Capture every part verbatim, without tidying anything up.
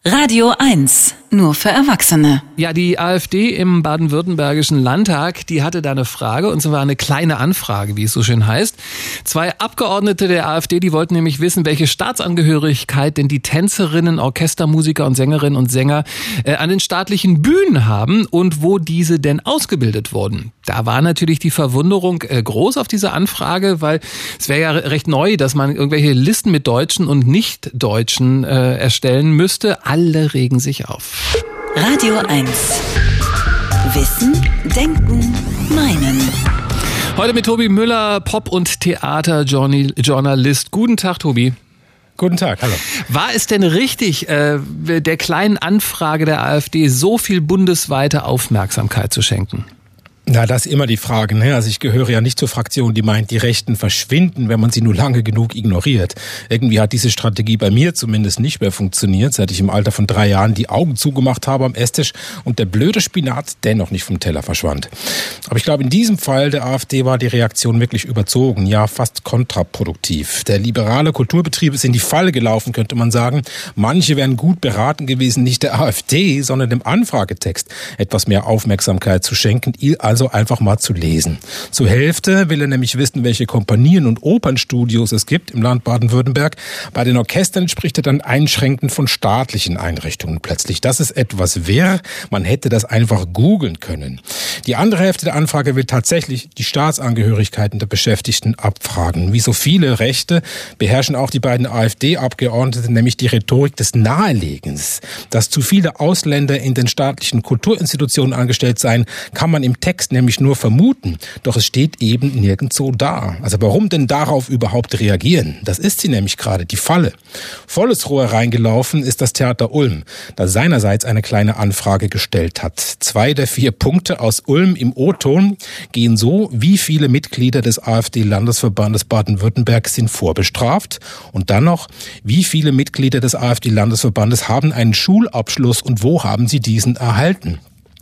Radio eins, nur für Erwachsene. Ja, die AfD im baden-württembergischen Landtag, die hatte da eine Frage, und zwar eine kleine Anfrage, wie es so schön heißt. Zwei Abgeordnete der AfD, die wollten nämlich wissen, welche Staatsangehörigkeit denn die Tänzerinnen, Orchestermusiker und Sängerinnen und Sänger äh, an den staatlichen Bühnen haben und wo diese denn ausgebildet wurden. Da war natürlich die Verwunderung äh, groß auf diese Anfrage, weil es wäre ja recht neu, dass man irgendwelche Listen mit Deutschen und Nicht-Deutschen äh, erstellen müsste. Alle regen sich auf. Radio eins. Wissen, Denken, Meinen. Heute mit Tobi Müller, Pop- und Theaterjournalist. Guten Tag, Tobi. Guten Tag, hallo. War es denn richtig, äh, der kleinen Anfrage der AfD so viel bundesweite Aufmerksamkeit zu schenken? Na, das ist immer die Frage, ne? Also ich gehöre ja nicht zur Fraktion, die meint, die Rechten verschwinden, wenn man sie nur lange genug ignoriert. Irgendwie hat diese Strategie bei mir zumindest nicht mehr funktioniert, seit ich im Alter von drei Jahren die Augen zugemacht habe am Esstisch und der blöde Spinat dennoch nicht vom Teller verschwand. Aber ich glaube, in diesem Fall der AfD war die Reaktion wirklich überzogen, ja fast kontraproduktiv. Der liberale Kulturbetrieb ist in die Falle gelaufen, könnte man sagen. Manche wären gut beraten gewesen, nicht der AfD, sondern dem Anfragetext etwas mehr Aufmerksamkeit zu schenken, also einfach mal zu lesen. Zur Hälfte will er nämlich wissen, welche Kompanien und Opernstudios es gibt im Land Baden-Württemberg. Bei den Orchestern spricht er dann einschränkend von staatlichen Einrichtungen plötzlich. Das ist etwas wirr. Man hätte das einfach googeln können. Die andere Hälfte der Anfrage will tatsächlich die Staatsangehörigkeiten der Beschäftigten abfragen. Wie so viele Rechte beherrschen auch die beiden AfD-Abgeordneten nämlich die Rhetorik des Nahelegens. Dass zu viele Ausländer in den staatlichen Kulturinstitutionen angestellt seien, kann man im Text nämlich nur vermuten, doch es steht eben nirgendwo da. Also warum denn darauf überhaupt reagieren? Das ist sie nämlich gerade, die Falle. Volles Rohr reingelaufen ist das Theater Ulm, das seinerseits eine kleine Anfrage gestellt hat. Zwei der vier Punkte aus Ulm im O-Ton gehen so: Wie viele Mitglieder des AfD-Landesverbandes Baden-Württemberg sind vorbestraft? Und dann noch: Wie viele Mitglieder des AfD-Landesverbandes haben einen Schulabschluss und wo haben sie diesen erhalten?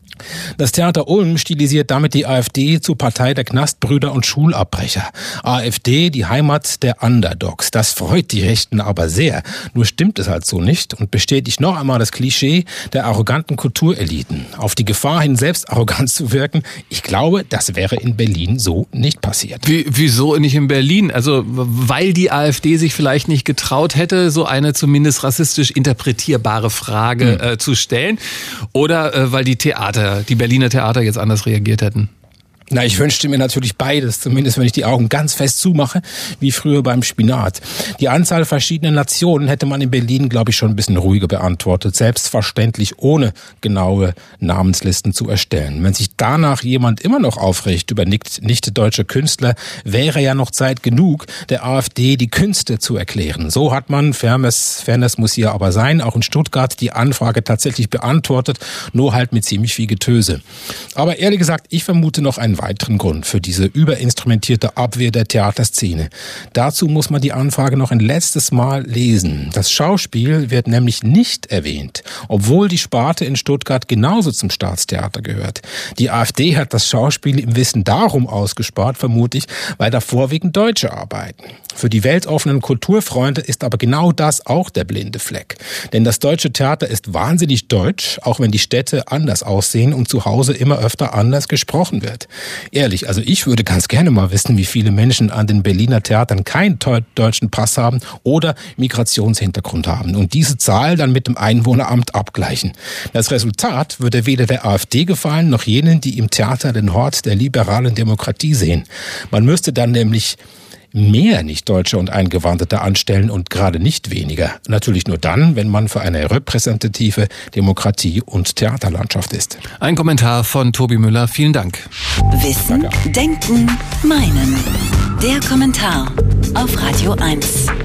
Das Theater Ulm stilisiert damit die AfD zur Partei der Knastbrüder und Schulabbrecher. AfD, die Heimat der Underdogs. Das freut die Rechten aber sehr. Nur stimmt es halt so nicht und bestätigt noch einmal das Klischee der arroganten Kultureliten. Auf die Gefahr hin, selbst arrogant zu wirken, ich glaube, das wäre in Berlin so nicht passiert. Wie, wieso nicht in Berlin? Also, weil die AfD sich vielleicht nicht getraut hätte, so eine zumindest rassistisch interpretierbare Frage hm. äh, zu stellen? Oder äh, weil die Theater die Berliner Theater jetzt anders reagiert hätten? Na, ich wünschte mir natürlich beides, zumindest wenn ich die Augen ganz fest zumache, wie früher beim Spinat. Die Anzahl verschiedener Nationen hätte man in Berlin, glaube ich, schon ein bisschen ruhiger beantwortet, selbstverständlich ohne genaue Namenslisten zu erstellen. Wenn sich danach jemand immer noch aufregt über nicht, nicht deutsche Künstler, wäre ja noch Zeit genug, der AfD die Künste zu erklären. So hat man, Fairness, Fairness muss hier aber sein, auch in Stuttgart die Anfrage tatsächlich beantwortet, nur halt mit ziemlich viel Getöse. Aber ehrlich gesagt, ich vermute noch einen weiteren Grund für diese überinstrumentierte Abwehr der Theaterszene. Dazu muss man die Anfrage noch ein letztes Mal lesen. Das Schauspiel wird nämlich nicht erwähnt, obwohl die Sparte in Stuttgart genauso zum Staatstheater gehört. Die AfD hat das Schauspiel im Wissen darum ausgespart, vermute ich, weil da vorwiegend Deutsche arbeiten. Für die weltoffenen Kulturfreunde ist aber genau das auch der blinde Fleck. Denn das deutsche Theater ist wahnsinnig deutsch, auch wenn die Städte anders aussehen und zu Hause immer öfter anders gesprochen wird. Ehrlich, also ich würde ganz gerne mal wissen, wie viele Menschen an den Berliner Theatern keinen deutschen Pass haben oder Migrationshintergrund haben und diese Zahl dann mit dem Einwohneramt abgleichen. Das Resultat würde weder der AfD gefallen, noch jenen, die im Theater den Hort der liberalen Demokratie sehen. Man müsste dann nämlich mehr Nicht-Deutsche und Eingewanderte anstellen und gerade nicht weniger. Natürlich nur dann, wenn man für eine repräsentative Demokratie- und Theaterlandschaft ist. Ein Kommentar von Tobi Müller. Vielen Dank. Wissen, Denken, Meinen. Der Kommentar auf Radio eins.